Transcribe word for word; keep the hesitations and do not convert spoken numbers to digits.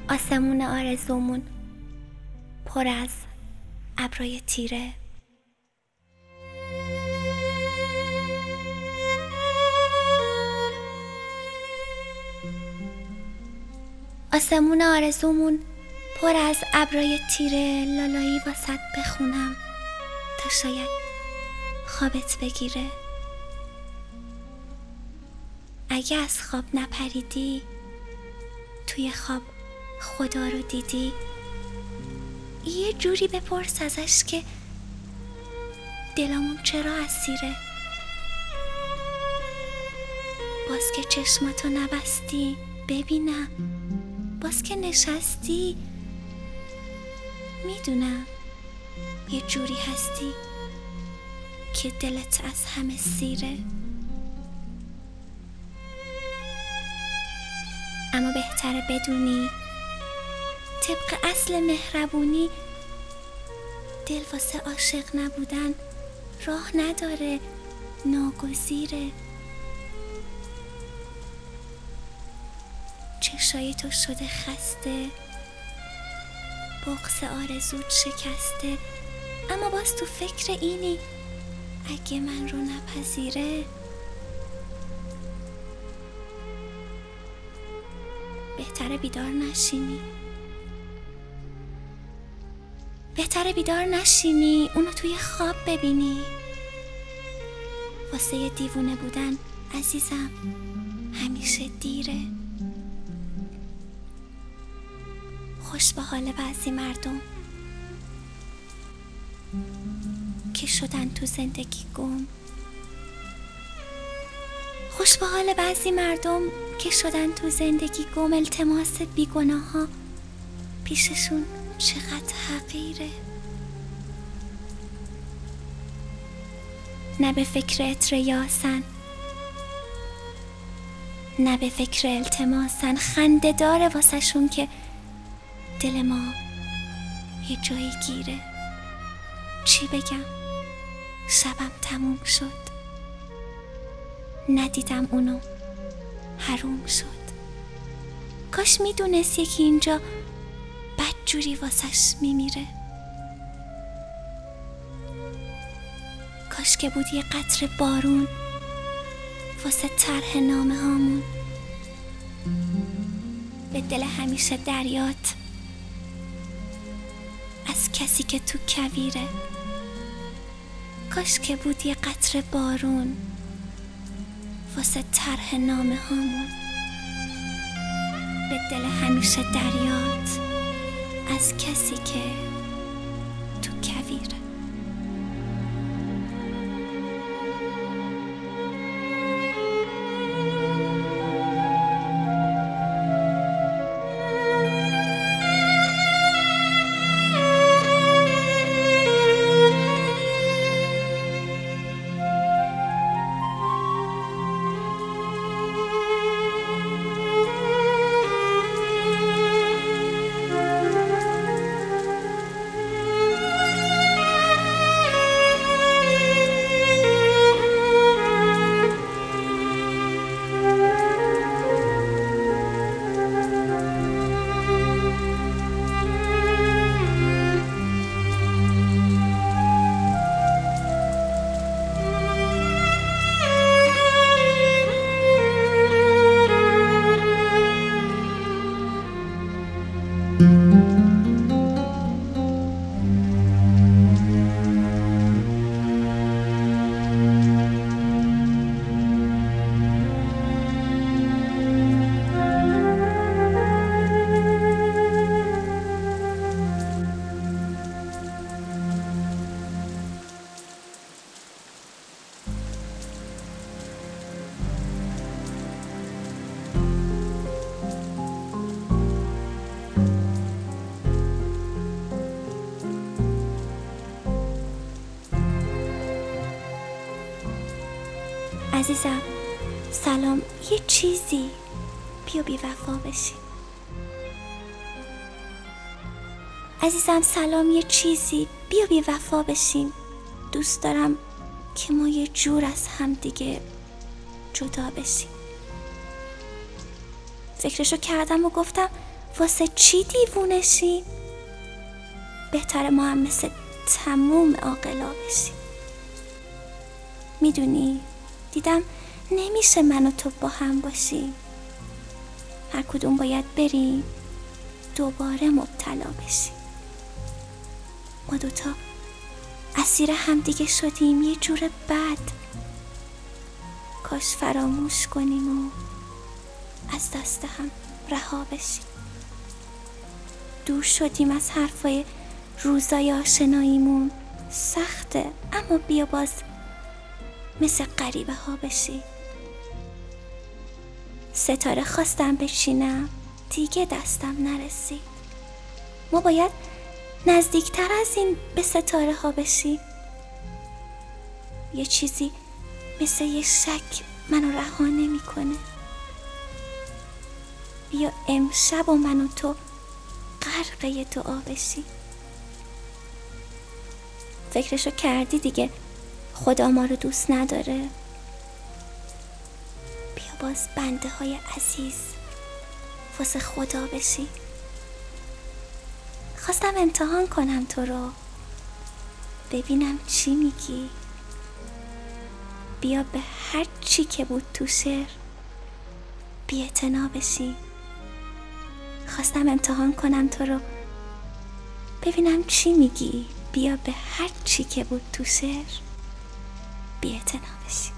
آسمون آرزومون پر از ابرای تیره. آسمون آرزومون پر از ابرای تیره، لالایی واسط بخونم تا شاید خوابت بگیره. اگه از خواب نپریدی، توی خواب خدا رو دیدی، یه جوری بپرس ازش که دلمون چرا اسیره. باز که چشماتو نبستی ببینم، باز که نشستی میدونم یه جوری هستی که دلت از همه سیره. اما بهتره بدونی طبق اصل مهربونی دل واسه عاشق نبودن راه نداره، ناگزیره. چشای تو شده خسته، بغض آرزوت شکسته، اما باز تو فکر اینی اگه من رو نپذیره. بهتره بیدار نشینی، بهتره بیدار نشینی اونو توی خواب ببینی. واسه یه دیوونه بودن عزیزم همیشه دیره. خوش به حال بعضی مردم که شدن تو زندگی گم. خوش به حال بعضی مردم که شدن تو زندگی گم. التماس بیگناه ها پیششون چقدر حقیره. نه به فکر عطر یاسن، نه به فکر التماسن. خنده داره واسه شون که دل ما یه جایی گیره. چی بگم؟ شبم تموم شد، ندیدم اونو، حروم شد. کاش میدونست یکی اینجا بدجوری واسش میمیره. کاش که بود یه قطره بارون واسه طرح نامه هامون. به دل همیشه دریات از کسی که تو کویره. کاش که بود یه قطره بارون واسه طرح نامه هامون. به دل همیشه دریات از کسی که تو کویره. عزیزم سلام، یه چیزی بیا بی وفا بشیم. عزیزم سلام، یه چیزی بیا بی وفا بشیم. دوست دارم که ما یه جور از هم دیگه جدا بشیم. فکرشو کردم و گفتم واسه چی دیوونشی؟ بهتره ما هم مثل تموم عاقلا بشیم. میدونی دیدم نمیشه من و تو با هم باشیم. هر کدوم باید بریم دوباره مبتلا بشیم. ما دوتا اسیر همدیگه شدیم یه جور بد. کاش فراموش کنیم و از دست هم رها بشیم. دور شدیم از حرفای روزای آشناییمون. سخته اما بیا باز مثل غریبه ها بشی. ستاره خواستم بچینم دیگه دستم نرسید. ما باید نزدیکتر از این به ستاره ها بشی. یه چیزی مثل یه شک منو رها نمی کنه. بیا امشب و من و تو غرقه دعا بشی. فکرشو کردی دیگه خدا ما رو دوست نداره؟ بیا باز بنده های عزیز واسه خدا بشی. خواستم امتحان کنم تو رو ببینم چی میگی. بیا به هر چی که بود تو شعر بی‌اعتنا بشی. خواستم امتحان کنم تو رو ببینم چی میگی. بیا به هر چی که بود تو شعر بی‌اعتنا بشی.